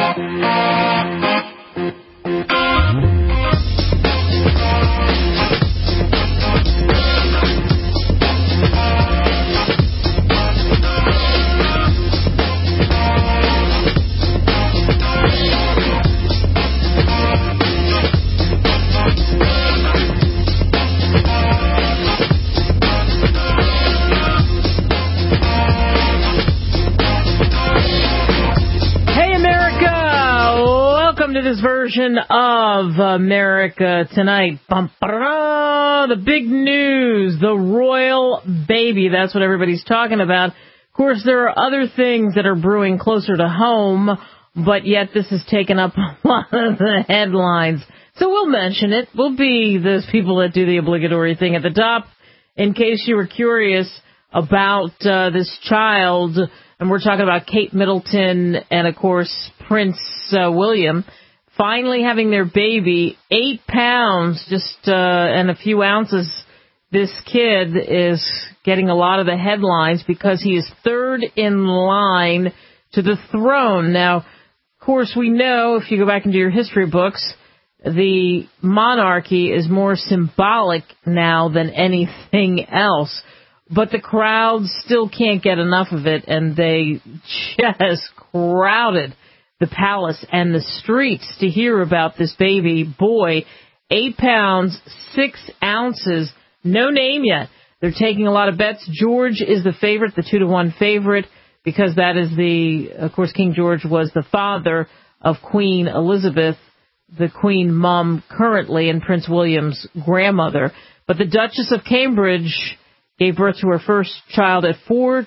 Version of America Tonight. The big news, the royal baby. That's what everybody's talking about. Of course, there are other things that are brewing closer to home, but yet this has taken up a lot of the headlines. So we'll mention it. We'll be those people that do the obligatory thing at the top. In case you were curious about this child, and we're talking about Kate Middleton and, of course, Prince William. Finally having their baby, 8 pounds, and a few ounces. This kid is getting a lot of the headlines because he is third in line to the throne. Now, of course, we know, if you go back into your history books, the monarchy is more symbolic now than anything else. But the crowds still can't get enough of it, and they just crowded the palace and the streets to hear about this baby boy. 8 pounds, 6 ounces, no name yet. They're taking a lot of bets. George is the favorite, the 2-1 favorite, because that is of course, King George was the father of Queen Elizabeth, the Queen mum currently, and Prince William's grandmother. But the Duchess of Cambridge gave birth to her first child at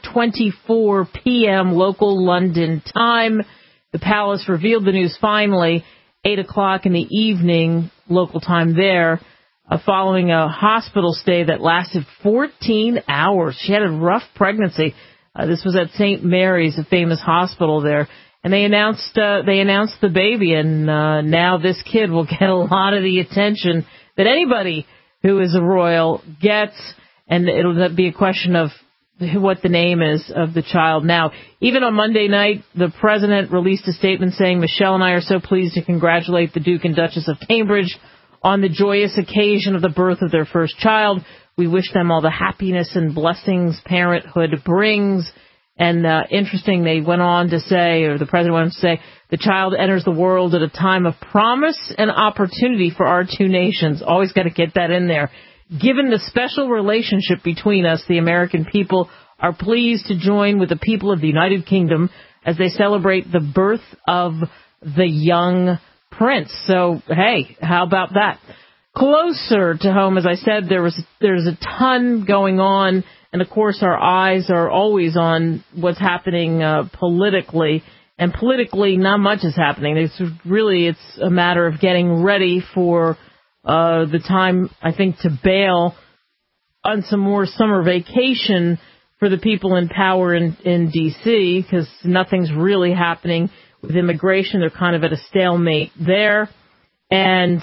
4:24 p.m. local London time. The palace revealed the news finally, 8 o'clock in the evening, local time there, following a hospital stay that lasted 14 hours. She had a rough pregnancy. This was at St. Mary's, a famous hospital there. And they announced the baby, and now this kid will get a lot of the attention that anybody who is a royal gets, and it'll be a question of what the name is of the child. Now, even on Monday night, the president released a statement saying, Michelle and I are so pleased to congratulate the Duke and Duchess of Cambridge on the joyous occasion of the birth of their first child. We wish them all the happiness and blessings parenthood brings. And interesting, they went on to say, or the president went on to say, the child enters the world at a time of promise and opportunity for our two nations. Always got to get that in there. Given the special relationship between us, the American people are pleased to join with the people of the United Kingdom as they celebrate the birth of the young prince. So, hey, how about that? Closer to home, as I said, there's a ton going on, and of course our eyes are always on what's happening politically. And politically, not much is happening. It's a matter of getting ready for the time, I think, to bail on some more summer vacation for the people in power in D.C., because nothing's really happening with immigration. They're kind of at a stalemate there. And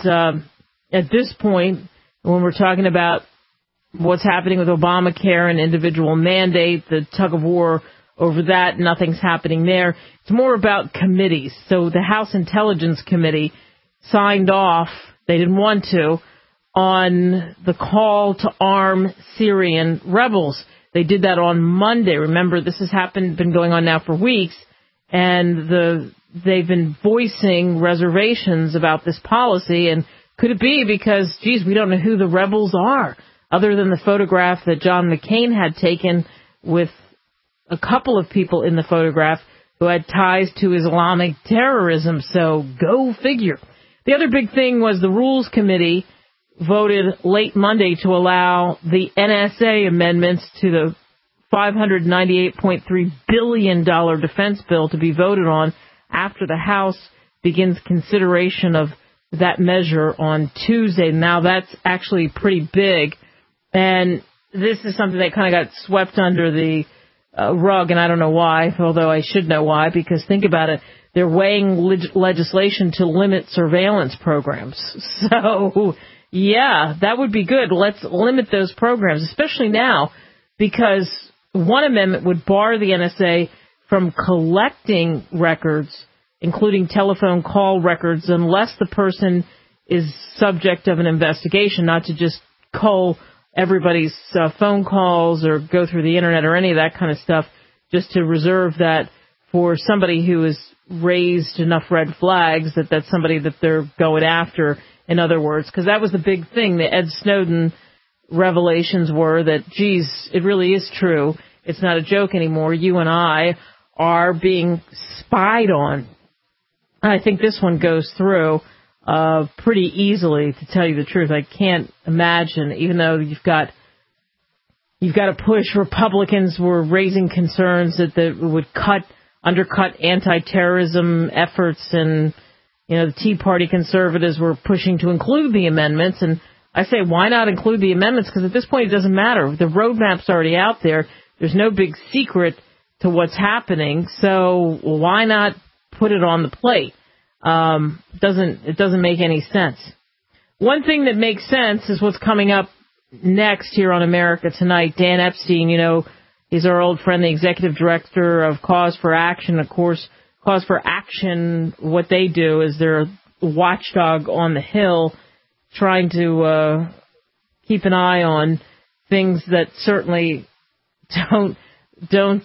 at this point, when we're talking about what's happening with Obamacare and individual mandate, the tug of war over that, nothing's happening there. It's more about committees. So the House Intelligence Committee signed off, they didn't want to, on the call to arm Syrian rebels. They did that on Monday. Remember, this has been going on now for weeks, and they've been voicing reservations about this policy. And could it be because, we don't know who the rebels are, other than the photograph that John McCain had taken with a couple of people in the photograph who had ties to Islamic terrorism. So go figure. The other big thing was the Rules Committee voted late Monday to allow the NSA amendments to the $598.3 billion defense bill to be voted on after the House begins consideration of that measure on Tuesday. Now, that's actually pretty big, and this is something that kind of got swept under the rug, and I don't know why, although I should know why, because think about it. They're weighing legislation to limit surveillance programs. So, yeah, that would be good. Let's limit those programs, especially now, because one amendment would bar the NSA from collecting records including telephone call records, unless the person is subject of an investigation, not to just cull everybody's phone calls or go through the internet or any of that kind of stuff, just to reserve that for somebody who has raised enough red flags that that's somebody that they're going after, in other words. Because that was the big thing. The Ed Snowden revelations were that, geez, it really is true. It's not a joke anymore. You and I are being spied on. I think this one goes through pretty easily, to tell you the truth. I can't imagine, even though you've got to push. Republicans were raising concerns that would undercut anti-terrorism efforts, and the Tea Party conservatives were pushing to include the amendments. And I say, why not include the amendments? Because at this point, it doesn't matter. The roadmap's already out there. There's no big secret to what's happening. So why not put it on the plate? It doesn't make any sense. One thing that makes sense is what's coming up next here on America Tonight. Dan Epstein, he's our old friend, the executive director of Cause for Action. Of course, Cause for Action, what they do is they're a watchdog on the Hill, trying to keep an eye on things that certainly don't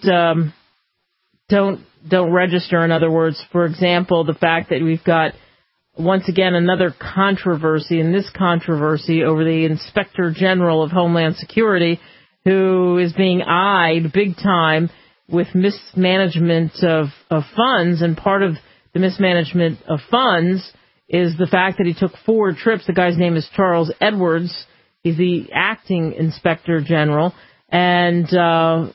register. In other words, for example, the fact that we've got, once again, another controversy, and this controversy over the Inspector General of Homeland Security, who is being eyed big time with mismanagement of funds. And part of the mismanagement of funds is the fact that he took 4 trips. The guy's name is Charles Edwards. He's the acting Inspector General. And the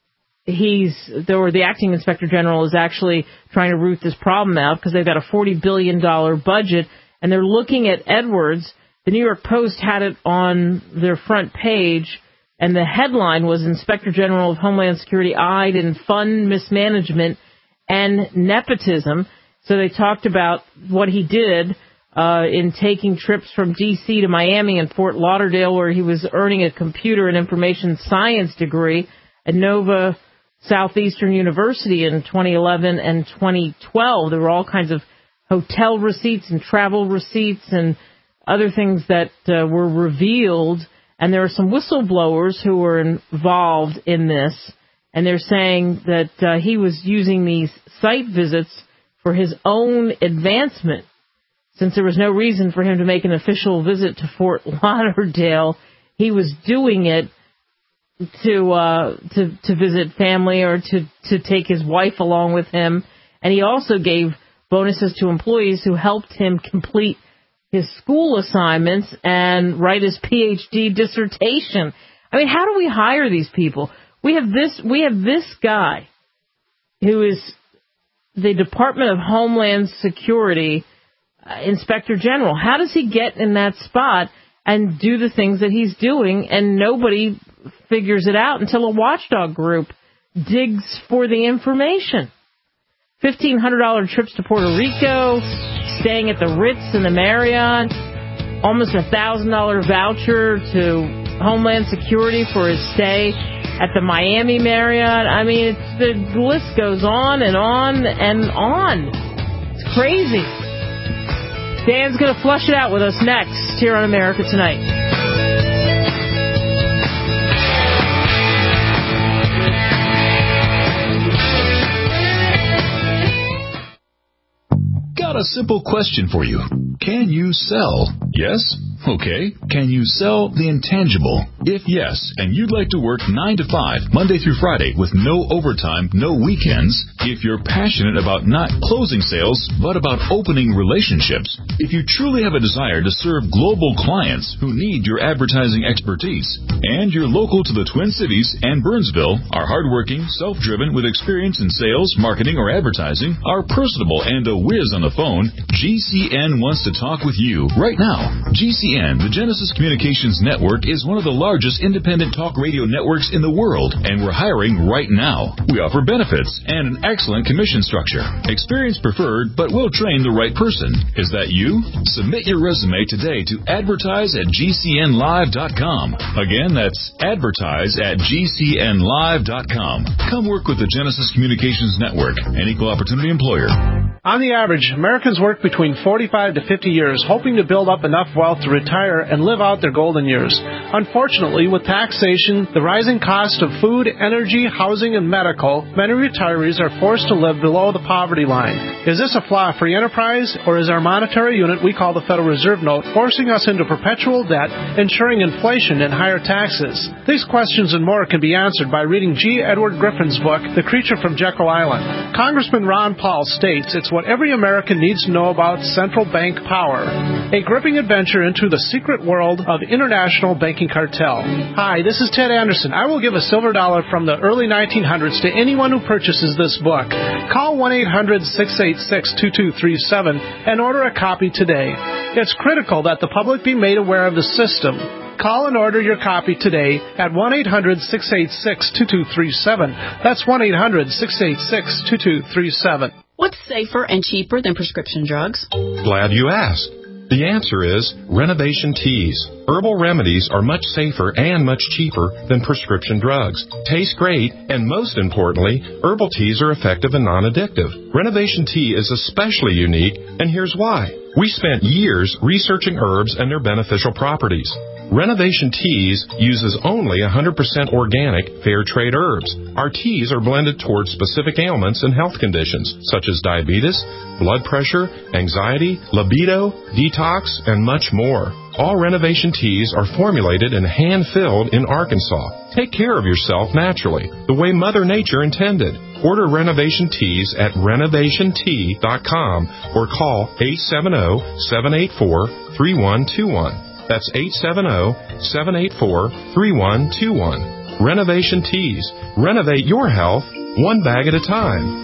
acting Inspector General is actually trying to root this problem out, because they've got a $40 billion budget, and they're looking at Edwards. The New York Post had it on their front page, and the headline was Inspector General of Homeland Security eyed in fund mismanagement and nepotism. So they talked about what he did in taking trips from D.C. to Miami and Fort Lauderdale, where he was earning a computer and information science degree at Nova Southeastern University in 2011 and 2012. There were all kinds of hotel receipts and travel receipts and other things that were revealed. And there are some whistleblowers who were involved in this, and they're saying that he was using these site visits for his own advancement. Since there was no reason for him to make an official visit to Fort Lauderdale, he was doing it to visit family or to take his wife along with him. And he also gave bonuses to employees who helped him complete his school assignments and write his PhD dissertation. I mean, how do we hire these people? We have this guy who is the Department of Homeland Security Inspector General. How does he get in that spot and do the things that he's doing, and nobody figures it out until a watchdog group digs for the information? $1,500 trips to Puerto Rico, staying at the Ritz and the Marriott, almost $1,000 voucher to Homeland Security for his stay at the Miami Marriott. I mean, the list goes on and on and on. It's crazy. Dan's going to flush it out with us next here on America Tonight. Got a simple question for you. Can you sell? Yes? Okay. Can you sell the intangible? If yes, and you'd like to work 9 to 5, Monday through Friday, with no overtime, no weekends, if you're passionate about not closing sales, but about opening relationships, if you truly have a desire to serve global clients who need your advertising expertise, and you're local to the Twin Cities and Burnsville, are hardworking, self-driven, with experience in sales, marketing, or advertising, are personable, and a whiz on the phone, GCN wants to talk with you right now. GCN, the Genesis Communications Network, is one of the largest largest independent talk radio networks in the world, and we're hiring right now. We offer benefits and an excellent commission structure. Experience preferred, but we'll train the right person. Is that you? Submit your resume today to advertise@gcnlive.com. Again, that's advertise@gcnlive.com. Come work with the Genesis Communications Network, an equal opportunity employer. On the average, Americans work between 45 to 50 years, hoping to build up enough wealth to retire and live out their golden years. Unfortunately, with taxation, the rising cost of food, energy, housing, and medical, many retirees are forced to live below the poverty line. Is this a flaw-free enterprise, or is our monetary unit we call the Federal Reserve Note forcing us into perpetual debt, ensuring inflation and higher taxes? These questions and more can be answered by reading G. Edward Griffin's book, The Creature from Jekyll Island. Congressman Ron Paul states it's what every American needs to know about central bank power. A gripping adventure into the secret world of international banking cartel. Hi, this is Ted Anderson. I will give a silver dollar from the early 1900s to anyone who purchases this book. Call 1-800-686-2237 and order a copy today. It's critical that the public be made aware of the system. Call and order your copy today at 1-800-686-2237. That's 1-800-686-2237. What's safer and cheaper than prescription drugs? Glad you asked. The answer is Renovation Teas. Herbal remedies are much safer and much cheaper than prescription drugs. Taste great, and most importantly, herbal teas are effective and non-addictive. Renovation Tea is especially unique, and here's why. We spent years researching herbs and their beneficial properties. Renovation Teas uses only 100% organic, fair trade herbs. Our teas are blended towards specific ailments and health conditions, such as diabetes, blood pressure, anxiety, libido, detox, and much more. All Renovation Teas are formulated and hand-filled in Arkansas. Take care of yourself naturally, the way Mother Nature intended. Order Renovation Teas at renovationtea.com or call 870-784-3121. That's 870-784-3121. Renovation Teas. Renovate your health one bag at a time.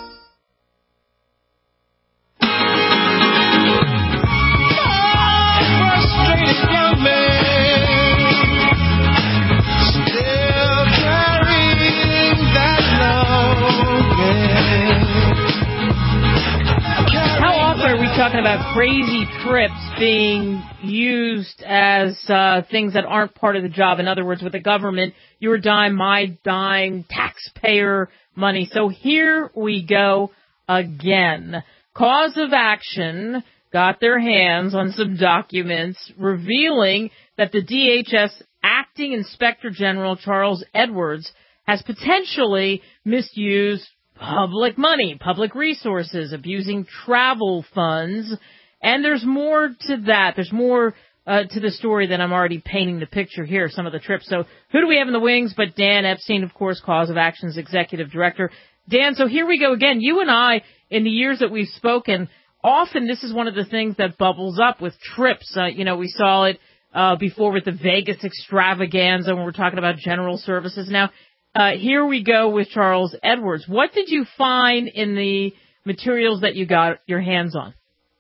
Talking about crazy trips being used as things that aren't part of the job. In other words, with the government, your dime, my dime, taxpayer money. So here we go again. Cause of Action got their hands on some documents revealing that the DHS Acting Inspector General Charles Edwards has potentially misused public money, public resources, abusing travel funds, and there's more to that. There's more to the story than I'm already painting the picture here, some of the trips. So who do we have in the wings but Dan Epstein, of course, Cause of Action's executive director. Dan, so here we go again. You and I, in the years that we've spoken, often this is one of the things that bubbles up with trips. We saw it before with the Vegas extravaganza when we're talking about general services now. Here we go with Charles Edwards. What did you find in the materials that you got your hands on?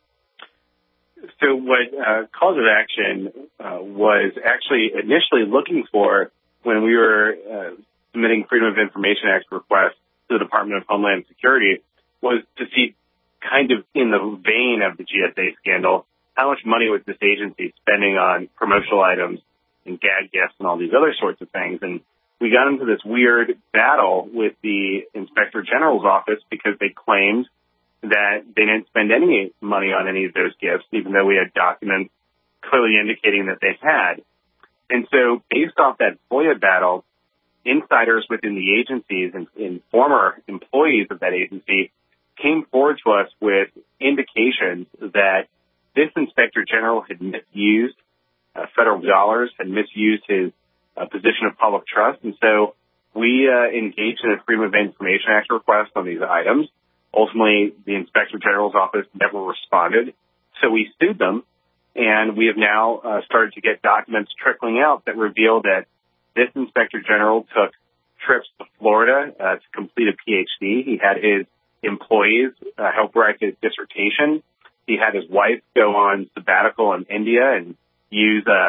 So what Cause of Action was actually initially looking for when we were submitting Freedom of Information Act requests to the Department of Homeland Security was to see, kind of in the vein of the GSA scandal, how much money was this agency spending on promotional items and gag gifts and all these other sorts of things. And we got into this weird battle with the Inspector General's office because they claimed that they didn't spend any money on any of those gifts, even though we had documents clearly indicating that they had. And so based off that FOIA battle, insiders within the agencies and former employees of that agency came forward to us with indications that this Inspector General had misused federal dollars, had misused his position of public trust. And so we engaged in a Freedom of Information Act request on these items. Ultimately, the Inspector General's office never responded. So we sued them, and we have now started to get documents trickling out that reveal that this Inspector General took trips to Florida to complete a PhD. He had his employees help write his dissertation. He had his wife go on sabbatical in India and use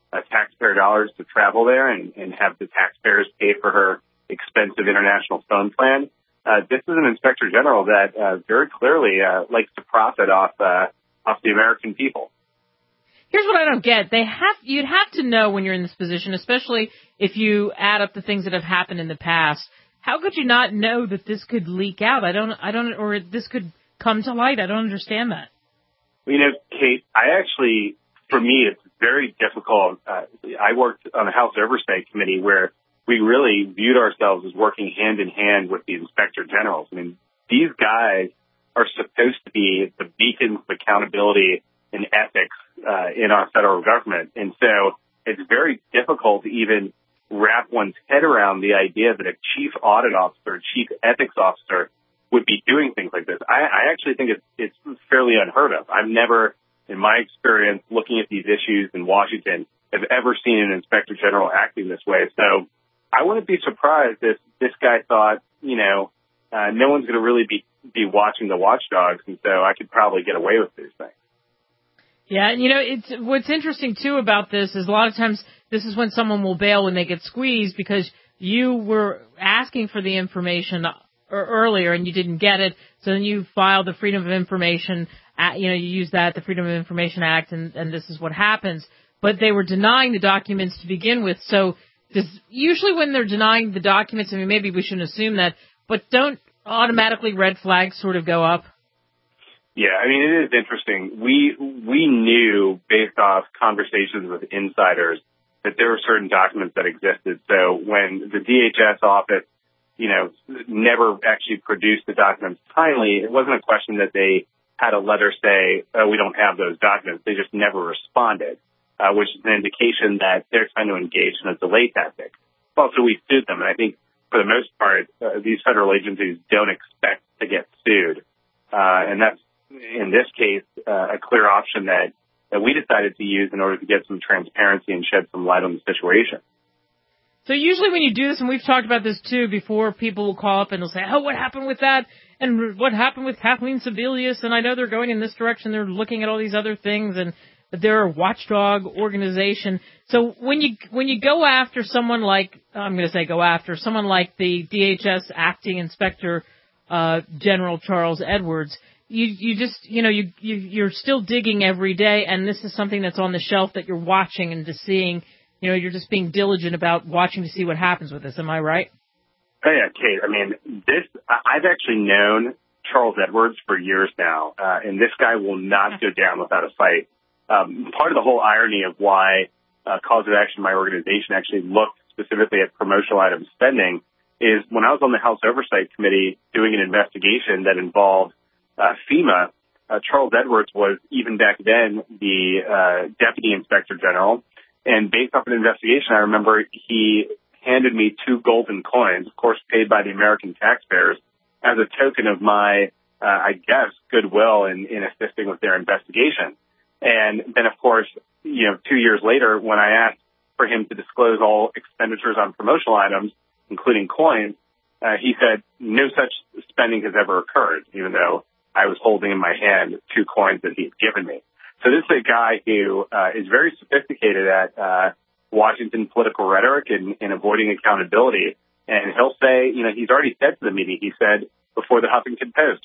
taxpayer dollars to travel there and have the taxpayers pay for her expensive international phone plan. This is an inspector general that very clearly likes to profit off the American people. Here's what I don't get. You'd have to know when you're in this position, especially if you add up the things that have happened in the past. How could you not know that this could leak out? Or this could come to light. I don't understand that. Well, Kate, for me, it's very difficult. I worked on the House Oversight Committee where we really viewed ourselves as working hand in hand with the inspector generals. I mean, these guys are supposed to be the beacons of accountability and ethics in our federal government. And so it's very difficult to even wrap one's head around the idea that a chief audit officer, a chief ethics officer would be doing things like this. I actually think it's fairly unheard of. I've never, in my experience, looking at these issues in Washington, have ever seen an inspector general acting this way. So I wouldn't be surprised if this guy thought, no one's going to really be watching the watchdogs, and so I could probably get away with these things. Yeah, and what's interesting too about this is a lot of times this is when someone will bail when they get squeezed because you were asking for the information earlier and you didn't get it, so then you filed the Freedom of Information Act, you use that, the Freedom of Information Act, and this is what happens. But they were denying the documents to begin with, so usually when they're denying the documents, I mean, maybe we shouldn't assume that, but don't automatically red flags sort of go up? Yeah, I mean, it is interesting. We knew based off conversations with insiders that there were certain documents that existed. So when the DHS office, never actually produced the documents timely, it wasn't a question that they had a letter say, oh, we don't have those documents. They just never responded, which is an indication that they're trying to engage in a delay tactic. Also, we sued them, and I think for the most part, these federal agencies don't expect to get sued. And that's, in this case, a clear option that we decided to use in order to get some transparency and shed some light on the situation. So usually when you do this, and we've talked about this too before, people will call up and they'll say, oh, what happened with that? And what happened with Kathleen Sebelius? And I know they're going in this direction. They're looking at all these other things, and they're a watchdog organization. So when you go after someone like, someone like the DHS acting inspector General Charles Edwards, you're still digging every day, and this is something that's on the shelf that you're watching and just seeing. You're just being diligent about watching to see what happens with this. Am I right? Oh, yeah, Kate. I mean, I've actually known Charles Edwards for years now, and this guy will not go down without a fight. Part of the whole irony of why Cause of Action, my organization, actually looked specifically at promotional item spending is when I was on the House Oversight Committee doing an investigation that involved FEMA, Charles Edwards was, even back then, the Deputy Inspector General. And based off an investigation, I remember he handed me 2 golden coins, of course paid by the American taxpayers, as a token of my, goodwill in assisting with their investigation. And then, of course, 2 years later, when I asked for him to disclose all expenditures on promotional items, including coins, he said no such spending has ever occurred, even though I was holding in my hand 2 coins that he had given me. So this is a guy who is very sophisticated at Washington political rhetoric and avoiding accountability. And he'll say, he's already said to the media, he said before the Huffington Post,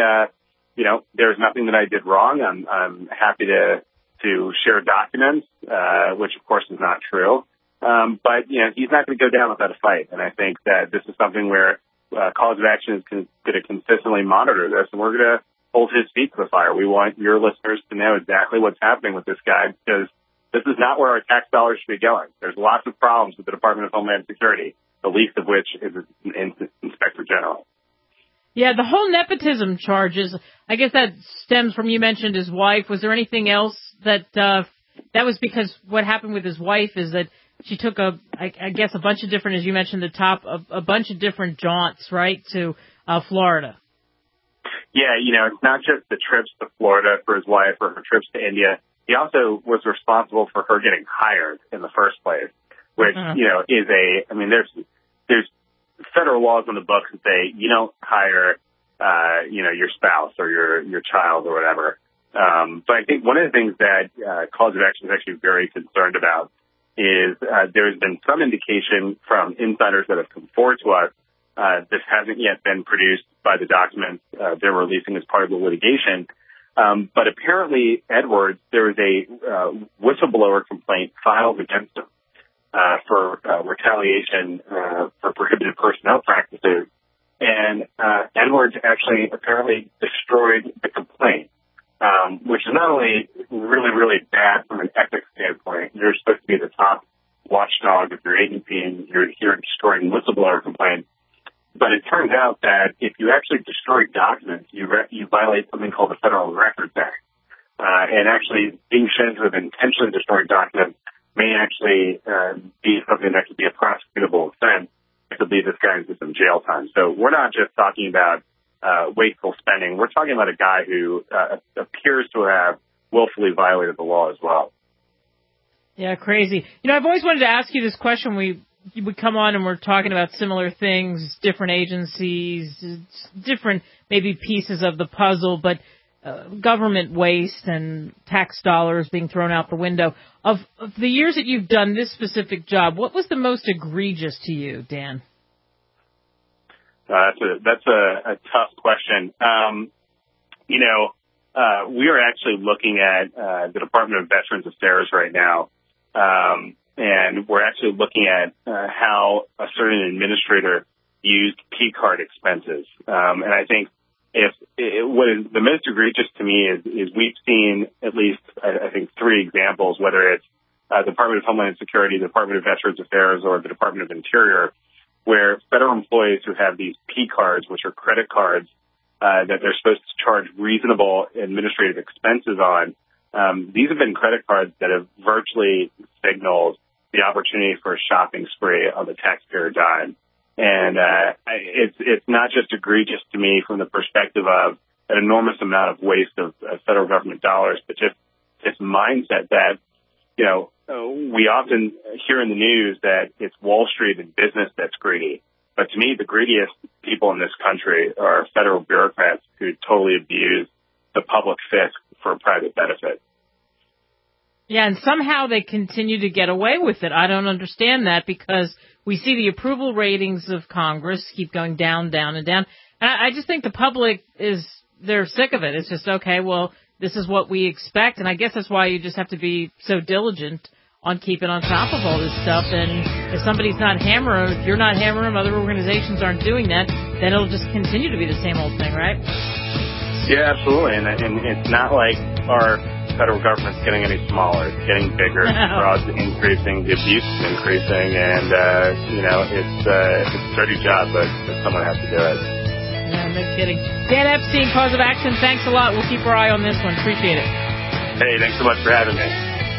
there's nothing that I did wrong. I'm happy to share documents, which of course is not true. But he's not going to go down without a fight. And I think that this is something where Cause of Action is going to consistently monitor this, and we're going to hold his feet to the fire. We want your listeners to know exactly what's happening with this guy, because this is not where our tax dollars should be going. There's lots of problems with the Department of Homeland Security, the least of which is an Inspector General. Yeah, the whole nepotism charges, I guess that stems from, you mentioned his wife. Was there anything else that was because what happened with his wife is that she took a bunch of different, as you mentioned, a bunch of different jaunts, right, to Florida. Yeah, it's not just the trips to Florida for his wife or her trips to India. He also was responsible for her getting hired in the first place, which, there's federal laws on the books that say you don't hire, your spouse or your child or whatever. But I think one of the things that Cause of Action is actually very concerned about is there's been some indication from insiders that have come forward to us. This hasn't yet been produced by the documents they're releasing as part of the litigation. But apparently, Edwards, there was a whistleblower complaint filed against him for retaliation for prohibited personnel practices. And Edwards actually apparently destroyed the complaint, which is not only really, really bad from an ethics standpoint. You're supposed to be the top watchdog of your agency, and you're here destroying whistleblower complaints. But it turns out that if you actually destroy documents, you violate something called the Federal Records Act. And actually being shown to have intentionally destroyed documents may actually be something that could be a prosecutable offense. It could lead this guy into some jail time. So we're not just talking about wasteful spending. We're talking about a guy who appears to have willfully violated the law as well. Yeah, crazy. I've always wanted to ask you this question. We come on and we're talking about similar things, different agencies, different maybe pieces of the puzzle, but government waste and tax dollars being thrown out the window. Of the years that you've done this specific job, what was the most egregious to you, Dan? That's a tough question. We are actually looking at the Department of Veterans Affairs right now, and we're actually looking at how a certain administrator used P card expenses. And I think what is the most egregious to me is we've seen at least, I think, 3 examples, whether it's the Department of Homeland Security, the Department of Veterans Affairs, or the Department of Interior, where federal employees who have these P cards, which are credit cards, that they're supposed to charge reasonable administrative expenses on, these have been credit cards that have virtually signaled the opportunity for a shopping spree on the taxpayer dime. And it's not just egregious to me from the perspective of an enormous amount of waste of federal government dollars, but just this mindset that, we often hear in the news that it's Wall Street and business that's greedy. But to me, the greediest people in this country are federal bureaucrats who totally abuse the public fisc for private benefit. Yeah, and somehow they continue to get away with it. I don't understand that, because we see the approval ratings of Congress keep going down, down, and down. And I just think the public they're sick of it. It's just, okay, well, this is what we expect. And I guess that's why you just have to be so diligent on keeping on top of all this stuff. And if somebody's not hammering, if you're not hammering them, other organizations aren't doing that, then it'll just continue to be the same old thing, right? Yeah, absolutely. And it's not like our federal government's getting any smaller. It's getting bigger. Fraud's increasing. The abuse is increasing. And, it's a dirty job, but someone has to do it. Yeah, no kidding. Dan Epstein, Cause of Action, thanks a lot. We'll keep our eye on this one. Appreciate it. Hey, thanks so much for having me.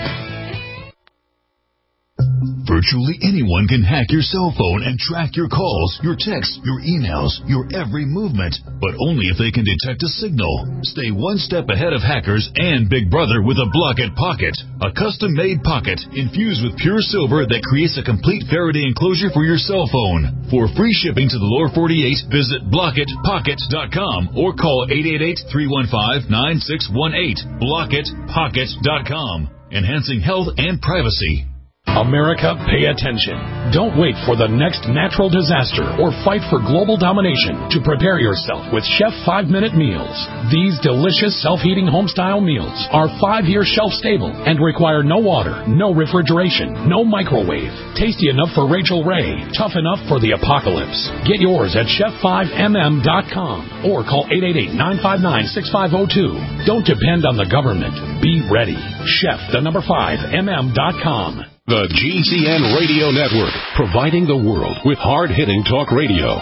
Virtually anyone can hack your cell phone and track your calls, your texts, your emails, your every movement, but only if they can detect a signal. Stay one step ahead of hackers and Big Brother with a Blockit Pocket, a custom-made pocket infused with pure silver that creates a complete Faraday enclosure for your cell phone. For free shipping to the lower 48, visit BlockitPocket.com or call 888-315-9618. BlockitPocket.com, enhancing health and privacy. America, pay attention. Don't wait for the next natural disaster or fight for global domination to prepare yourself with Chef 5-Minute Meals. These delicious self-heating home-style meals are 5-year shelf-stable and require no water, no refrigeration, no microwave. Tasty enough for Rachel Ray, tough enough for the apocalypse. Get yours at chef5mm.com or call 888-959-6502. Don't depend on the government. Be ready. Chef5mm.com. The GCN Radio Network, providing the world with hard-hitting talk radio.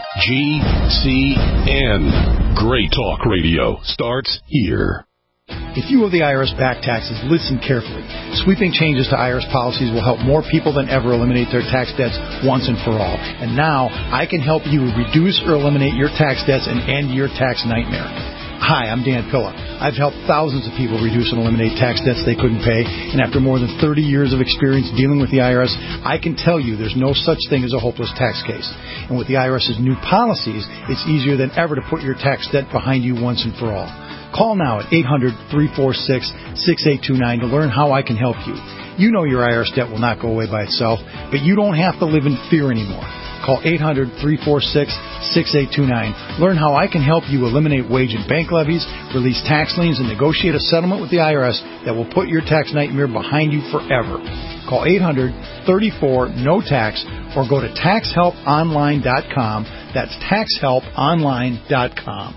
GCN. Great talk radio starts here. If you owe the IRS back taxes, listen carefully. Sweeping changes to IRS policies will help more people than ever eliminate their tax debts once and for all. And now, I can help you reduce or eliminate your tax debts and end your tax nightmare. Hi, I'm Dan Pilla. I've helped thousands of people reduce and eliminate tax debts they couldn't pay, and after more than 30 years of experience dealing with the IRS, I can tell you there's no such thing as a hopeless tax case. And with the IRS's new policies, it's easier than ever to put your tax debt behind you once and for all. Call now at 800-346-6829 to learn how I can help you. You know your IRS debt will not go away by itself, but you don't have to live in fear anymore. Call 800-346-6829. Learn how I can help you eliminate wage and bank levies, release tax liens, and negotiate a settlement with the IRS that will put your tax nightmare behind you forever. Call 800-34-NO-TAX or go to taxhelponline.com. That's taxhelponline.com.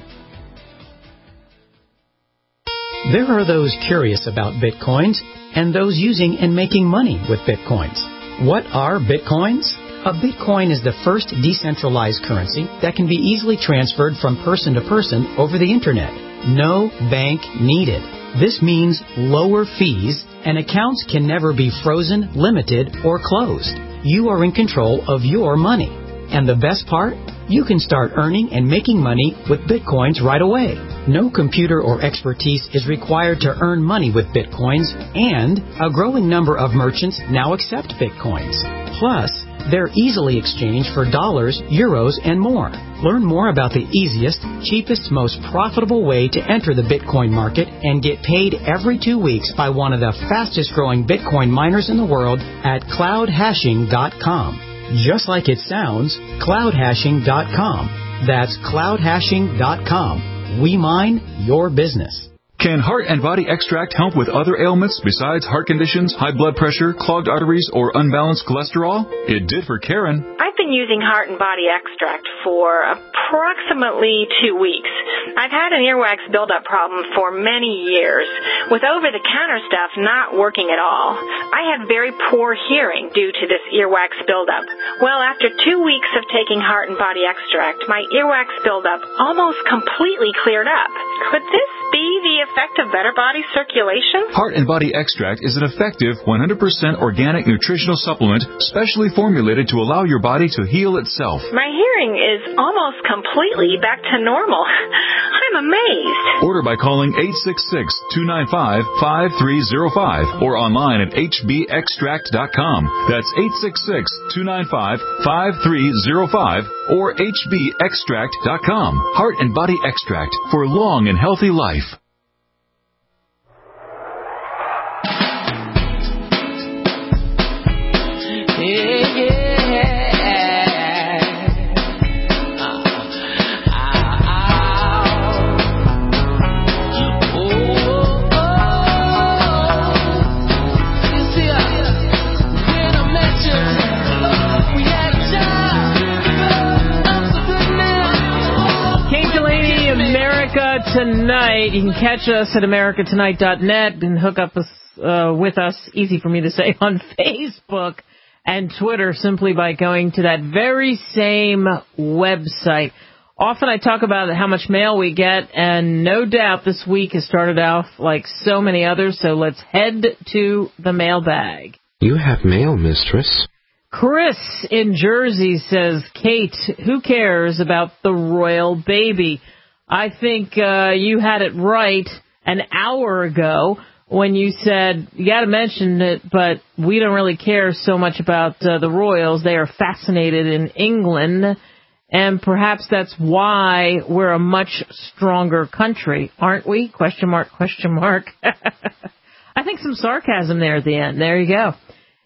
There are those curious about Bitcoins and those using and making money with Bitcoins. What are Bitcoins? A Bitcoin is the first decentralized currency that can be easily transferred from person to person over the Internet. No bank needed. This means lower fees, and accounts can never be frozen, limited, or closed. You are in control of your money. And the best part? You can start earning and making money with Bitcoins right away. No computer or expertise is required to earn money with Bitcoins, and a growing number of merchants now accept Bitcoins. Plus, they're easily exchanged for dollars, euros, and more. Learn more about the easiest, cheapest, most profitable way to enter the Bitcoin market and get paid every 2 weeks by one of the fastest growing Bitcoin miners in the world at cloudhashing.com. Just like it sounds, cloudhashing.com. That's cloudhashing.com. We mine your business. Can Heart and Body Extract help with other ailments besides heart conditions, high blood pressure, clogged arteries, or unbalanced cholesterol? It did for Karen. I've been using Heart and Body Extract for approximately 2 weeks. I've had an earwax buildup problem for many years, with over-the-counter stuff not working at all. I had very poor hearing due to this earwax buildup. Well, after 2 weeks of taking Heart and Body Extract, my earwax buildup almost completely cleared up. Could this be the effect of better body circulation? Heart and Body Extract is an effective 100% organic nutritional supplement specially formulated to allow your body to heal itself. My hearing is almost completely back to normal. I'm amazed. Order by calling 866-295-5305 or online at hbextract.com. That's 866-295-5305 or hbextract.com. Heart and Body Extract for long and healthy life. Tonight, you can catch us at americatonight.net and hook up with us, easy for me to say, on Facebook and Twitter simply by going to that very same website. Often I talk about how much mail we get, and no doubt this week has started off like so many others, so let's head to the mailbag. You have mail, mistress. Chris in Jersey says, Kate, who cares about the royal baby? I think you had it right an hour ago when you said, you got to mention it, but we don't really care so much about the royals. They are fascinated in England, and perhaps that's why we're a much stronger country, aren't we? Question mark, question mark. I think some sarcasm there at the end. There you go.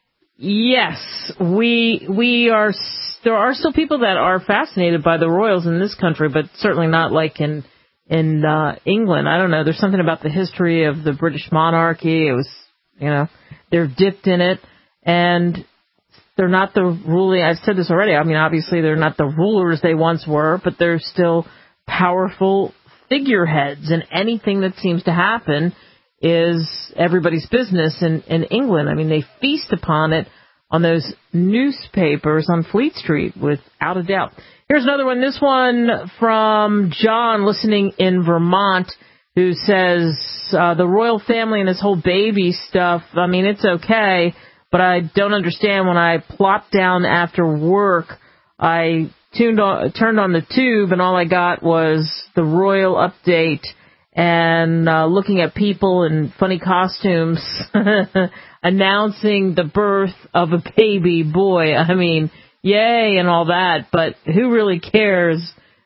Yes, we are. There are still people that are fascinated by the royals in this country, but certainly not like in England. I don't know. There's something about the history of the British monarchy. It was, they're dipped in it, and they're not the ruling. I've said this already. I mean, obviously they're not the rulers they once were, but they're still powerful figureheads, and anything that seems to happen is everybody's business in England. I mean, they feast upon it on those newspapers on Fleet Street, without a doubt. Here's another one. This one from John, listening in Vermont, who says, the royal family and this whole baby stuff, I mean, it's okay, but I don't understand. When I plopped down after work, I turned on the tube, and all I got was the royal update and looking at people in funny costumes announcing the birth of a baby boy. I mean, yay and all that, but who really cares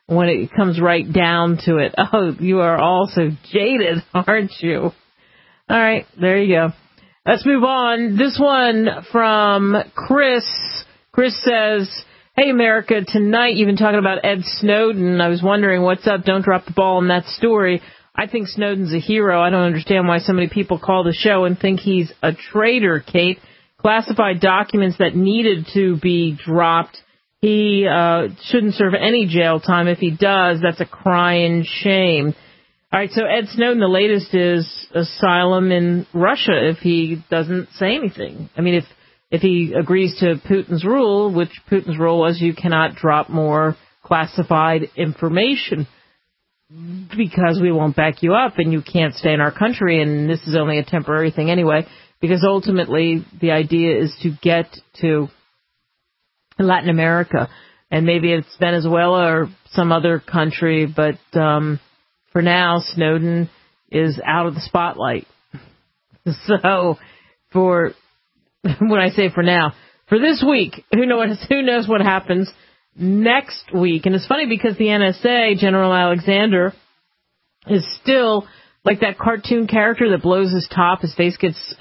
when it comes right down to it. Oh, you are all so jaded, aren't you? All right, there you go. Let's move on. This one from Chris. Chris says, hey, America, tonight you've been talking about Ed Snowden. I was wondering what's up. Don't drop the ball on that story. I think Snowden's a hero. I don't understand why so many people call the show and think he's a traitor, Kate. Classified documents that needed to be dropped. He shouldn't serve any jail time. If he does, that's a crying shame. All right, so Ed Snowden, the latest is asylum in Russia if he doesn't say anything. I mean, if he agrees to Putin's rule, which Putin's rule was you cannot drop more classified information because we won't back you up and you can't stay in our country, and this is only a temporary thing anyway, because ultimately the idea is to get to Latin America, and maybe it's Venezuela or some other country, but for now, Snowden is out of the spotlight. So when I say for now, for this week, who knows what happens next week. And it's funny because the NSA, General Alexander, is still like that cartoon character that blows his top. His face gets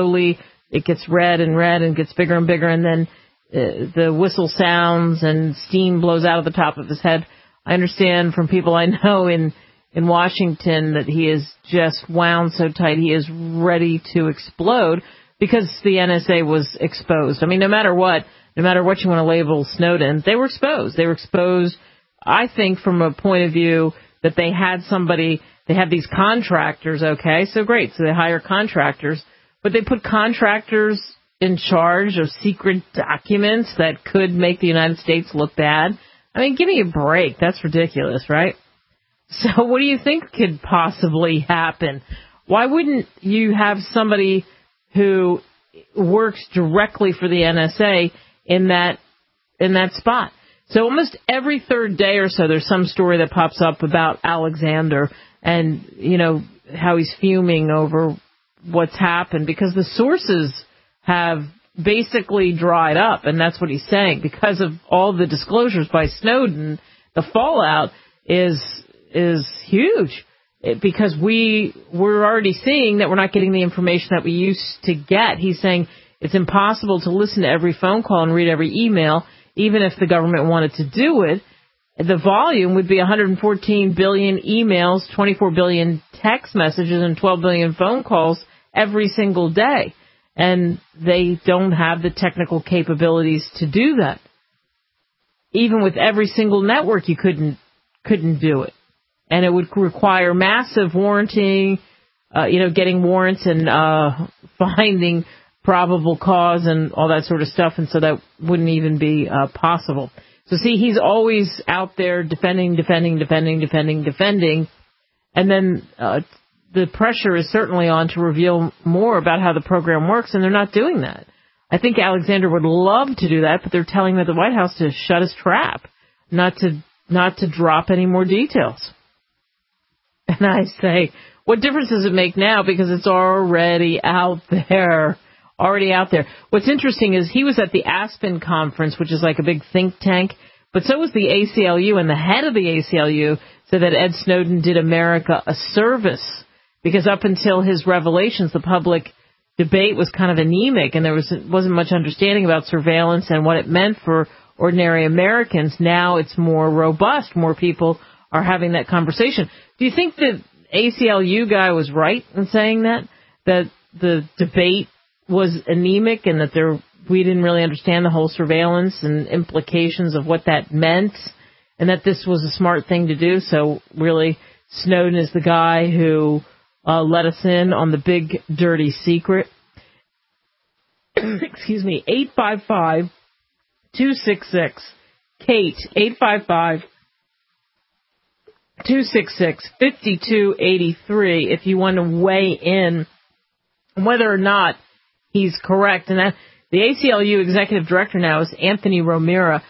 it gets red and gets bigger and bigger, and then the whistle sounds and steam blows out of the top of his head. I understand from people I know in Washington that he is just wound so tight he is ready to explode because the NSA was exposed. I mean, no matter what you want to label Snowden, they were exposed. They were exposed, I think, from a point of view that they had these contractors, okay, so great, so they hire contractors, but they put contractors in charge of secret documents that could make the United States look bad. I mean, give me a break. That's ridiculous, right? So what do you think could possibly happen? Why wouldn't you have somebody who works directly for the NSA in that spot? So almost every third day or so, there's some story that pops up about Alexander and, how he's fuming over what's happened because the sources have basically dried up, and that's what he's saying. Because of all the disclosures by Snowden, the fallout is huge because we're already seeing that we're not getting the information that we used to get. He's saying it's impossible to listen to every phone call and read every email, even if the government wanted to do it. The volume would be 114 billion emails, 24 billion text messages, and 12 billion phone calls every single day. And they don't have the technical capabilities to do that. Even with every single network, you couldn't do it. And it would require massive warranting, getting warrants and finding probable cause and all that sort of stuff. And so that wouldn't even be possible. So see, he's always out there defending. And then the pressure is certainly on to reveal more about how the program works, and they're not doing that. I think Alexander would love to do that, but they're telling him at the White House to shut his trap, not to drop any more details. And I say, what difference does it make now? Because it's already out there. What's interesting is he was at the Aspen conference, which is like a big think tank, but so was the ACLU, and the head of the ACLU said that Ed Snowden did America a service because up until his revelations, the public debate was kind of anemic, and there wasn't much understanding about surveillance and what it meant for ordinary Americans. Now it's more robust. More people are having that conversation. Do you think the ACLU guy was right in saying that the debate was anemic and that we didn't really understand the whole surveillance and implications of what that meant, and that this was a smart thing to do? So really, Snowden is the guy who let us in on the big dirty secret. Excuse me, 855-266-KATE, 855-266-5283 if you want to weigh in whether or not he's correct. And that the ACLU executive director now is Anthony Romero,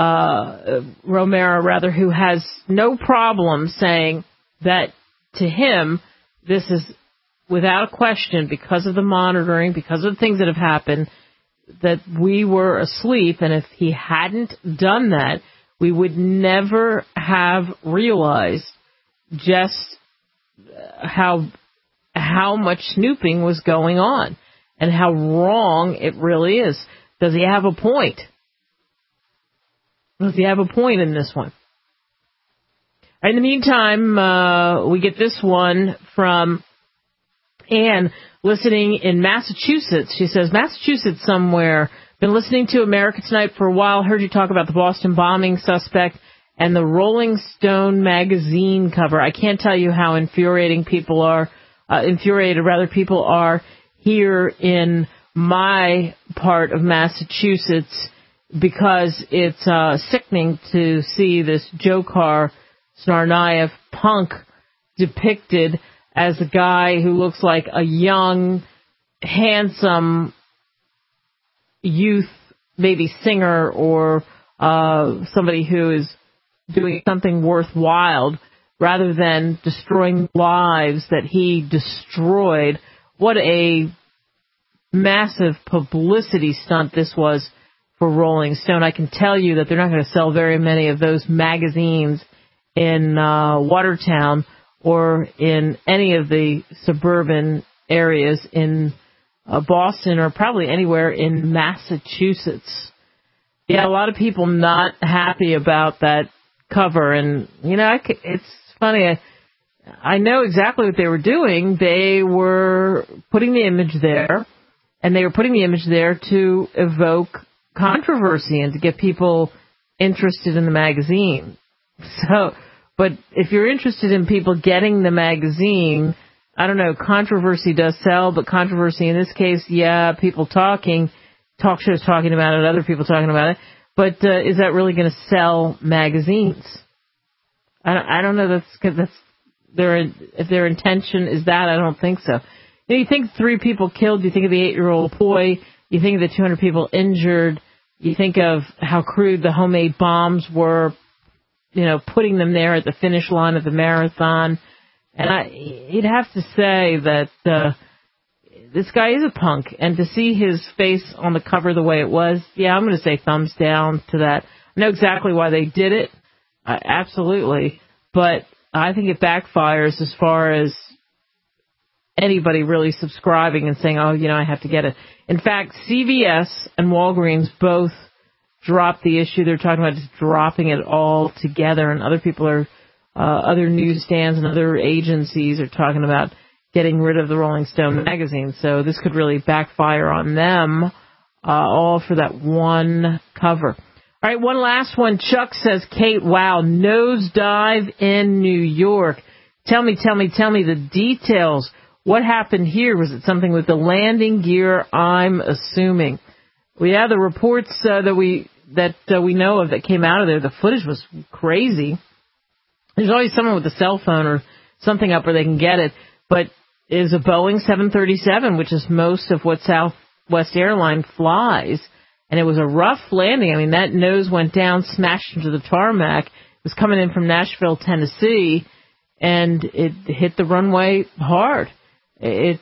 who has no problem saying that to him, this is without a question, because of the monitoring, because of the things that have happened, that we were asleep. And if he hadn't done that, we would never have realized just how much snooping was going on and how wrong it really is. Does he have a point? Does he have a point in this one? In the meantime, we get this one from Anne, listening in Massachusetts. She says, Massachusetts somewhere. Been listening to America Tonight for a while. Heard you talk about the Boston bombing suspect and the Rolling Stone magazine cover. I can't tell you how infuriated people are here in my part of Massachusetts, because it's sickening to see this Dzhokhar Tsarnaev punk depicted as a guy who looks like a young, handsome youth, maybe singer or somebody who is doing something worthwhile, rather than destroying lives that he destroyed. What a massive publicity stunt this was for Rolling Stone. I can tell you that they're not going to sell very many of those magazines in Watertown or in any of the suburban areas in Boston, or probably anywhere in Massachusetts. Yeah, a lot of people not happy about that cover. And, it's funny. I know exactly what they were doing. They were putting the image there, and they were putting the image there to evoke controversy and to get people interested in the magazine. So, but if you're interested in people getting the magazine, I don't know, controversy does sell, but controversy in this case, yeah, people talk shows talking about it, other people talking about it, but is that really going to sell magazines? I don't know. That's if their intention is that, I don't think so. You think 3 people killed, you think of the 8-year-old boy, you think of the 200 people injured, you think of how crude the homemade bombs were, putting them there at the finish line of the marathon. And you'd have to say that this guy is a punk. And to see his face on the cover the way it was, yeah, I'm going to say thumbs down to that. I know exactly why they did it. Absolutely. But I think it backfires as far as anybody really subscribing and saying, oh, I have to get it. In fact, CVS and Walgreens both dropped the issue. They're talking about just dropping it all together, and other people are, other newsstands and other agencies are talking about getting rid of the Rolling Stone magazine. So this could really backfire on them, all for that one cover. All right, one last one. Chuck says, Kate, wow, nosedive in New York. Tell me the details. What happened here? Was it something with the landing gear, I'm assuming? Well, yeah, the reports that we know of that came out of there, the footage was crazy. There's always someone with a cell phone or something up where they can get it. But it is a Boeing 737, which is most of what Southwest Airlines flies. And it was a rough landing. I mean, that nose went down, smashed into the tarmac. It was coming in from Nashville, Tennessee, and it hit the runway hard. At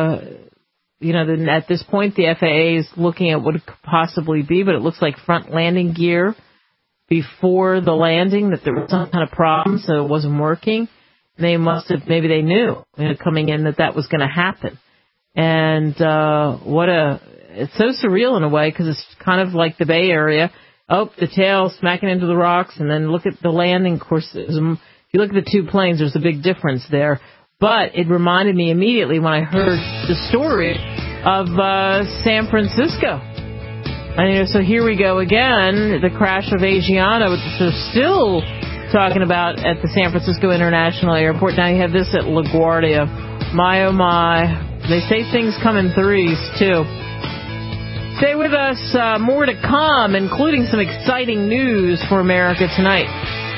this point, the FAA is looking at what it could possibly be, but it looks like front landing gear before the landing, that there was some kind of problem, so it wasn't working. Maybe they knew coming in that was going to happen. And it's so surreal in a way, because it's kind of like the Bay Area. Oh, the tail smacking into the rocks, and then look at the landing. Of course, if you look at the 2 planes, there's a big difference there. But it reminded me immediately when I heard the story of San Francisco. And so here we go again, the crash of Asiana, which they're still talking about at the San Francisco International Airport. Now you have this at LaGuardia. My, oh my. They say things come in threes, too. Stay with us. More to come, including some exciting news for America Tonight.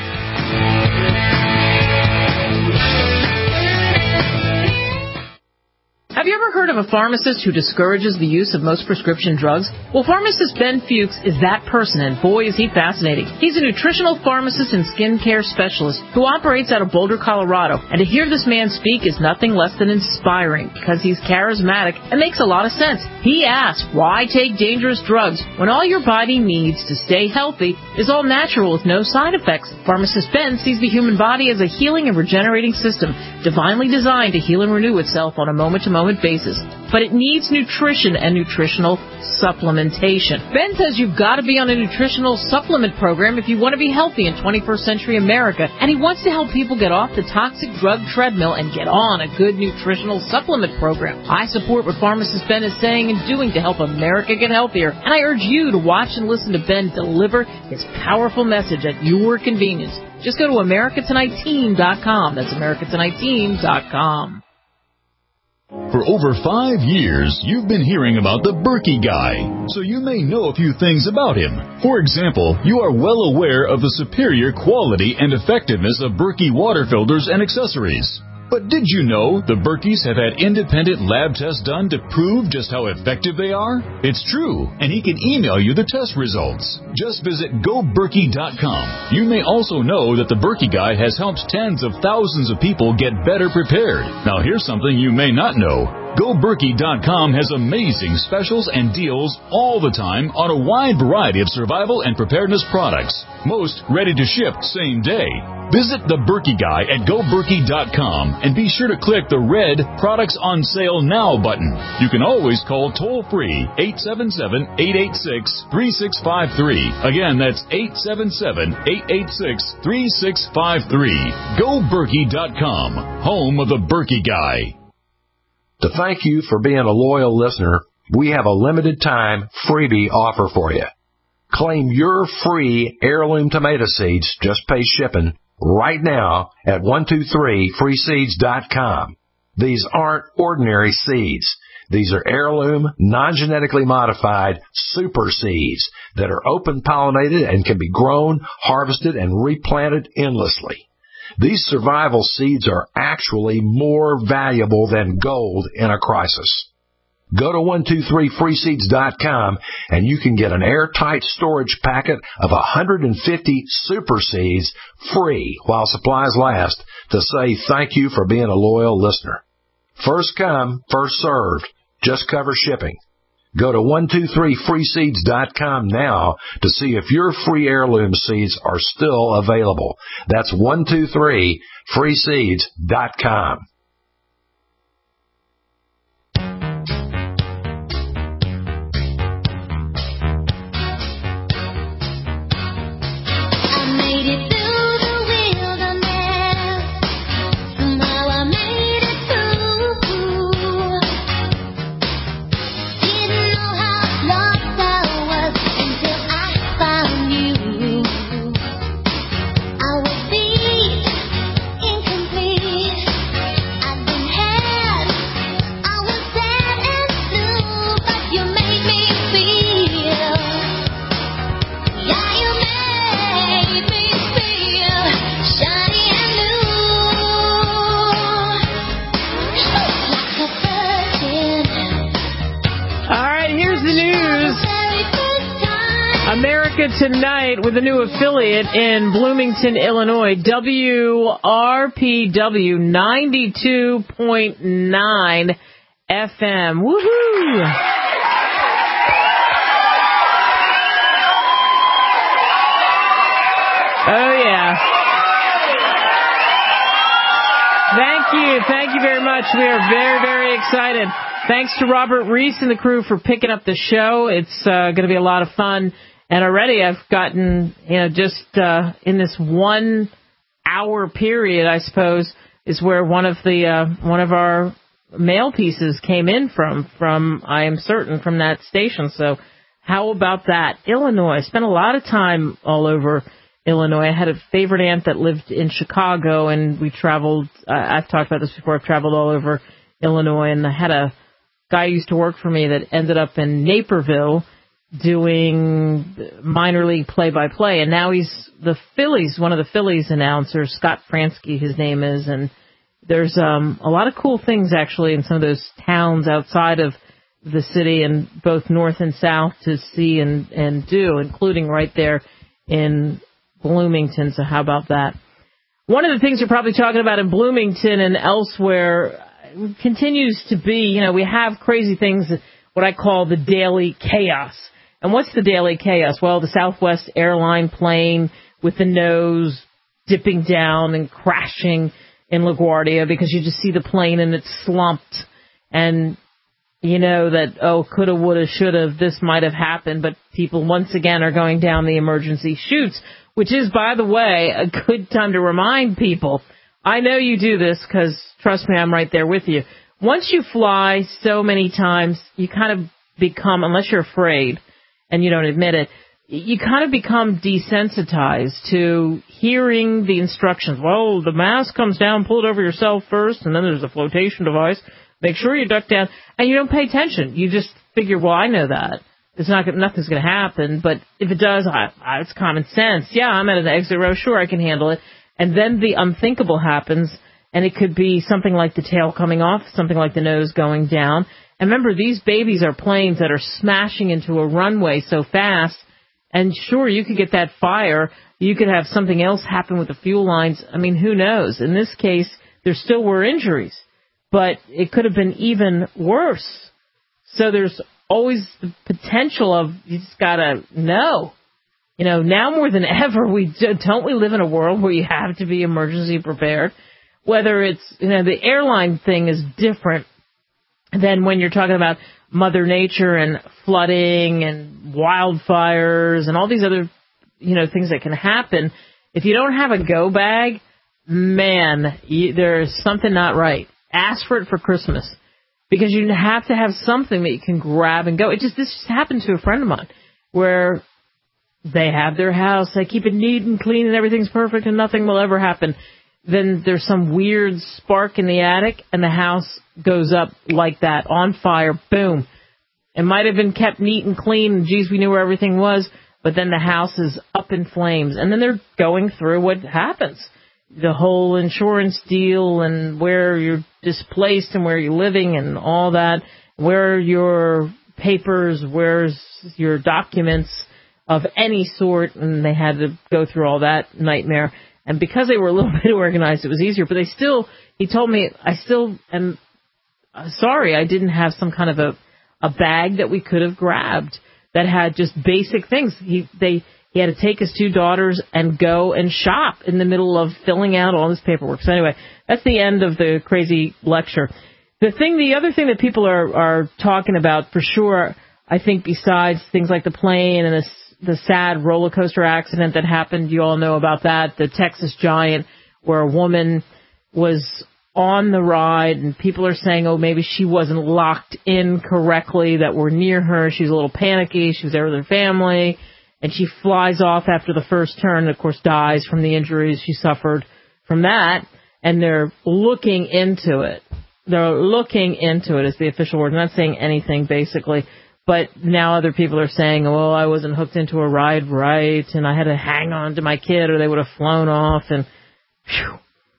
Have you ever heard of a pharmacist who discourages the use of most prescription drugs? Well, pharmacist Ben Fuchs is that person, and boy, is he fascinating. He's a nutritional pharmacist and skincare specialist who operates out of Boulder, Colorado. And to hear this man speak is nothing less than inspiring, because he's charismatic and makes a lot of sense. He asks, why take dangerous drugs when all your body needs to stay healthy is all natural with no side effects. Pharmacist Ben sees the human body as a healing and regenerating system, divinely designed to heal and renew itself on a moment-to-moment basis. But it needs nutrition and nutritional supplementation. Ben says you've got to be on a nutritional supplement program if you want to be healthy in 21st century America, and he wants to help people get off the toxic drug treadmill and get on a good nutritional supplement program. I support what Pharmacist Ben is saying and doing to help America get healthier, and I urge you to watch and listen to Ben deliver his powerful message at your convenience. Just go to AmericaTonightTeam.com. That's AmericaTonightTeam.com. For over 5 years, you've been hearing about the Berkey Guy, so you may know a few things about him. For example, you are well aware of the superior quality and effectiveness of Berkey water filters and accessories. But did you know the Berkeys have had independent lab tests done to prove just how effective they are? It's true, and he can email you the test results. Just visit GoBerkey.com. You may also know that the Berkey Guy has helped tens of thousands of people get better prepared. Now here's something you may not know. GoBerkey.com has amazing specials and deals all the time on a wide variety of survival and preparedness products, most ready to ship same day. Visit the Berkey Guy at GoBerkey.com and be sure to click the red Products on Sale Now button. You can always call toll-free 877-886-3653. Again, that's 877-886-3653. GoBerkey.com, home of the Berkey Guy. To thank you for being a loyal listener, we have a limited time freebie offer for you. Claim your free heirloom tomato seeds, just pay shipping, right now at 123freeseeds.com. These aren't ordinary seeds. These are heirloom, non-genetically modified super seeds that are open-pollinated and can be grown, harvested, and replanted endlessly. These survival seeds are actually more valuable than gold in a crisis. Go to 123freeseeds.com and you can get an airtight storage packet of 150 super seeds free while supplies last to say thank you for being a loyal listener. First come, first served. Just cover shipping. Go to 123freeseeds.com now to see if your free heirloom seeds are still available. That's 123freeseeds.com. Tonight with a new affiliate in Bloomington, Illinois, WRPW 92.9 FM. Woohoo! Oh, yeah. Thank you very much. We are very, very excited. Thanks to Robert Reese and the crew for picking up the show. It's going to be a lot of fun. And already I've gotten, just in this 1 hour period, I suppose, is where one of our mail pieces came in from, I am certain, from that station. So how about that? Illinois. I spent a lot of time all over Illinois. I had a favorite aunt that lived in Chicago, and we traveled. I've talked about this before. I've traveled all over Illinois, and I had a guy who used to work for me that ended up in Naperville doing minor league play-by-play, and now he's one of the Phillies announcers, Scott Fransky, his name is, and there's a lot of cool things actually in some of those towns outside of the city and both north and south to see and do, including right there in Bloomington, so how about that? One of the things you're probably talking about in Bloomington and elsewhere continues to be, we have crazy things, what I call the daily chaos. And what's the daily chaos? Well, the Southwest airline plane with the nose dipping down and crashing in LaGuardia because you just see the plane and it's slumped. And you know that, coulda, woulda, shoulda, this might have happened. But people once again are going down the emergency chutes, which is, by the way, a good time to remind people. I know you do this because, trust me, I'm right there with you. Once you fly so many times, you kind of become, unless you're afraid and you don't admit it, you kind of become desensitized to hearing the instructions. Well, the mask comes down, pull it over yourself first, and then there's a flotation device. Make sure you duck down, and you don't pay attention. You just figure, well, I know that. Nothing's going to happen, but if it does, it's common sense. Yeah, I'm at an exit row. Sure, I can handle it. And then the unthinkable happens, and it could be something like the tail coming off, something like the nose going down. And remember, these babies are planes that are smashing into a runway so fast, and sure, you could get that fire. You could have something else happen with the fuel lines. I mean, who knows? In this case, there still were injuries, but it could have been even worse. So there's always the potential of, you just got to know. You know, now more than ever, don't we live in a world where you have to be emergency prepared? Whether it's, the airline thing is different than when you're talking about Mother Nature and flooding and wildfires and all these other, things that can happen. If you don't have a go bag, man, there's something not right. Ask for it for Christmas, because you have to have something that you can grab and go. This just happened to a friend of mine where they have their house, they keep it neat and clean and everything's perfect and nothing will ever happen. Then there's some weird spark in the attic and the house goes up like that, on fire, boom. It might have been kept neat and clean, and geez, we knew where everything was, but then the house is up in flames. And then they're going through what happens. The whole insurance deal and where you're displaced and where you're living and all that, where are your papers, where's your documents of any sort, and they had to go through all that nightmare. And because they were a little bit organized, it was easier. But he told me, I still am sorry I didn't have some kind of a bag that we could have grabbed that had just basic things. He had to take his two daughters and go and shop in the middle of filling out all this paperwork. So anyway, that's the end of the crazy lecture. The other thing that people are talking about for sure, I think, besides things like the plane and the sad roller coaster accident that happened, you all know about that, the Texas Giant, where a woman was on the ride and people are saying, maybe she wasn't locked in correctly, that we're near her. She's a little panicky. She was there with her family. And she flies off after the first turn and, of course, dies from the injuries she suffered from that. And they're looking into it. They're looking into it is the official word. I'm not saying anything, basically. But now other people are saying, I wasn't hooked into a ride right, and I had to hang on to my kid or they would have flown off. And whew.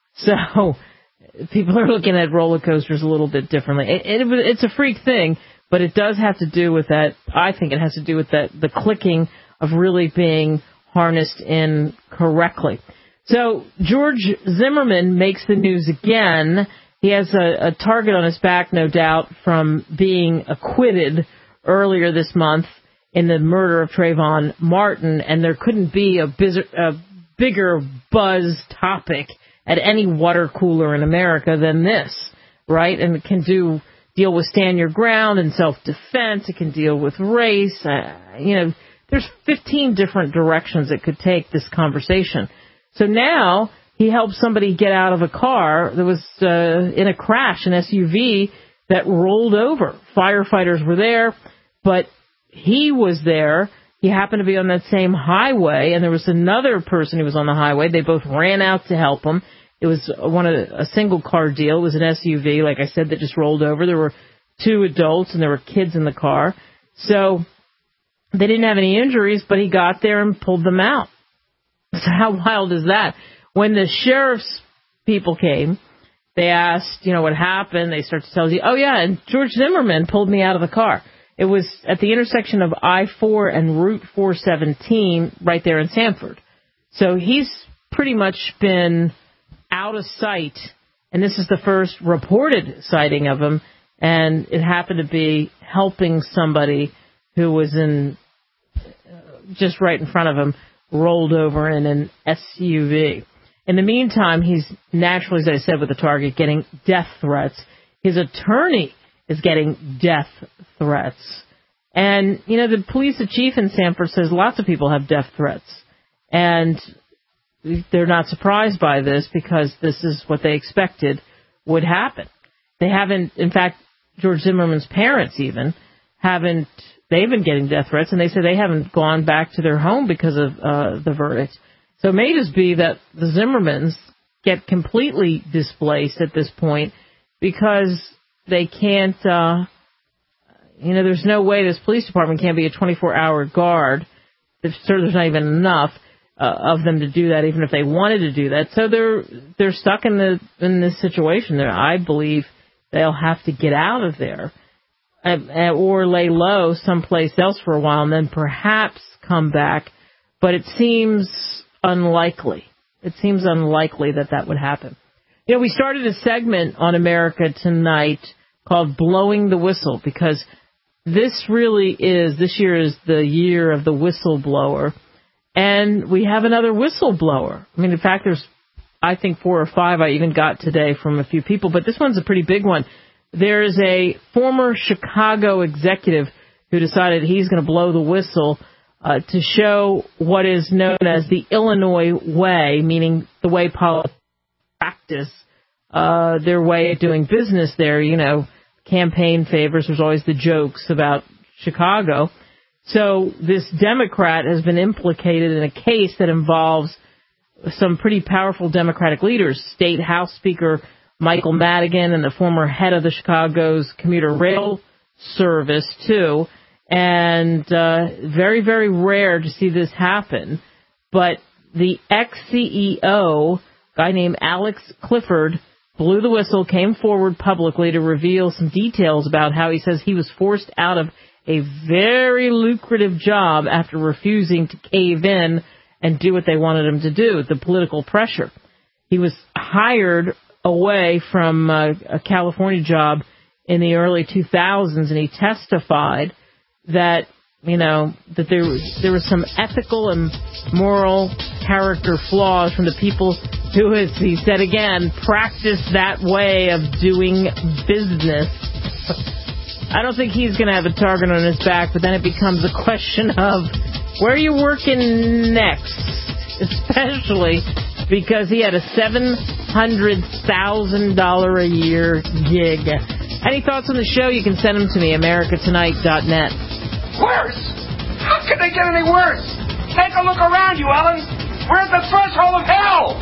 So people are looking at roller coasters a little bit differently. It's a freak thing, but it does have to do with that. I think it has to do with the clicking of really being harnessed in correctly. So George Zimmerman makes the news again. He has a target on his back, no doubt, from being acquitted earlier this month in the murder of Trayvon Martin, and there couldn't be a bigger buzz topic at any water cooler in America than this, right? And it can deal with stand your ground and self-defense. It can deal with race. There's 15 different directions it could take, this conversation. So now he helped somebody get out of a car that was in a crash, an SUV that rolled over. Firefighters were there, but he was there. He happened to be on that same highway, and there was another person who was on the highway. They both ran out to help him. It was a single-car deal. It was an SUV, like I said, that just rolled over. There were two adults, and there were kids in the car. So they didn't have any injuries, but he got there and pulled them out. So how wild is that? When the sheriff's people came, they asked, what happened. They start to tell you, and George Zimmerman pulled me out of the car. It was at the intersection of I-4 and Route 417 right there in Sanford. So he's pretty much been out of sight, and this is the first reported sighting of him, and it happened to be helping somebody who was in just right in front of him, rolled over in an SUV. In the meantime, he's naturally, as I said with the target, getting death threats. His attorney is getting death threats. And, the police chief in Sanford says lots of people have death threats. And they're not surprised by this because this is what they expected would happen. They haven't, in fact, George Zimmerman's parents even they've been getting death threats, and they say they haven't gone back to their home because of the verdict. So it may just be that the Zimmermans get completely displaced at this point because they can't, there's no way this police department can be a 24-hour guard. There's not even enough of them to do that, even if they wanted to do that. So they're stuck in this situation. I believe they'll have to get out of there or lay low someplace else for a while and then perhaps come back. But it seems unlikely. It seems unlikely that would happen. We started a segment on America Tonight called Blowing the Whistle because this year is the year of the whistleblower. And we have another whistleblower. I mean, in fact, there's, I think, 4 or 5 I even got today from a few people, but this one's a pretty big one. There is a former Chicago executive who decided he's going to blow the whistle to show what is known as the Illinois way, meaning the way politicians practice their way of doing business there. Campaign favors. There's always the jokes about Chicago. So this Democrat has been implicated in a case that involves some pretty powerful Democratic leaders, State House Speaker Michael Madigan and the former head of the Chicago's commuter rail service, too. And very, very rare to see this happen. But the ex-CEO, guy named Alex Clifford, blew the whistle, came forward publicly to reveal some details about how he says he was forced out of a very lucrative job after refusing to cave in and do what they wanted him to do, the political pressure. He was hired away from a California job in the early 2000s, and he testified that, that there was some ethical and moral character flaws from the people who, as he said again, practice that way of doing business. I don't think he's going to have a target on his back, but then it becomes a question of where are you working next, especially because he had a $700,000 a year gig. Any thoughts on the show? You can send them to me, americatonight.net. Worse? How could they get any worse? Take a look around you, Ellen. We're at the threshold of hell.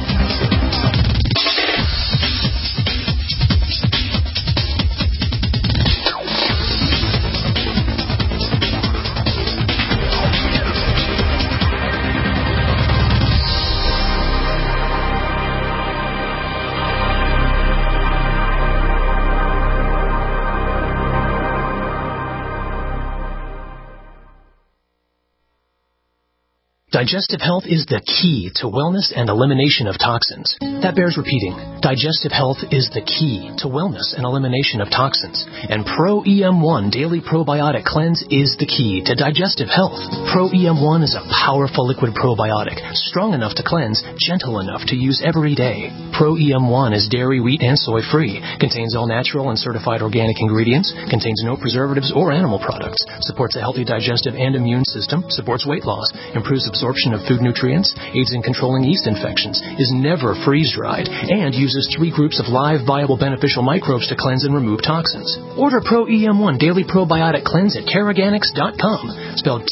Digestive health is the key to wellness and elimination of toxins. That bears repeating. Digestive health is the key to wellness and elimination of toxins. And Pro EM1 Daily Probiotic Cleanse is the key to digestive health. Pro EM1 is a powerful liquid probiotic, strong enough to cleanse, gentle enough to use every day. Pro EM1 is dairy, wheat, and soy-free, contains all natural and certified organic ingredients, contains no preservatives or animal products, supports a healthy digestive and immune system, supports weight loss, improves absorption of food nutrients, aids in controlling yeast infections, is never freeze-dried, and uses 3 groups of live, viable, beneficial microbes to cleanse and remove toxins. Order Pro EM1 Daily Probiotic Cleanse at Teraganix.com, spelled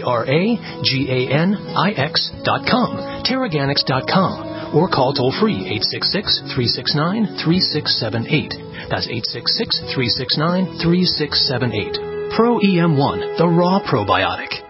Teraganix.com, Teraganix.com, or call toll-free 866-369-3678. That's 866-369-3678. Pro EM1, the raw probiotic.